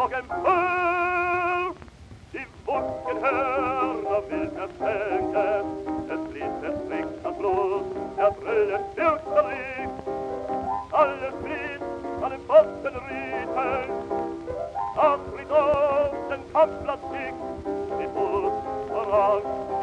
Morgen früh. Die Funkenhörner wild erschenken, es fließt, es trägt das Blut, der Brillen fürchterlich. Alles flieht an den Pfosten riechen, das Ritt auf den Kampfplatz liegt, mit Fuß voran.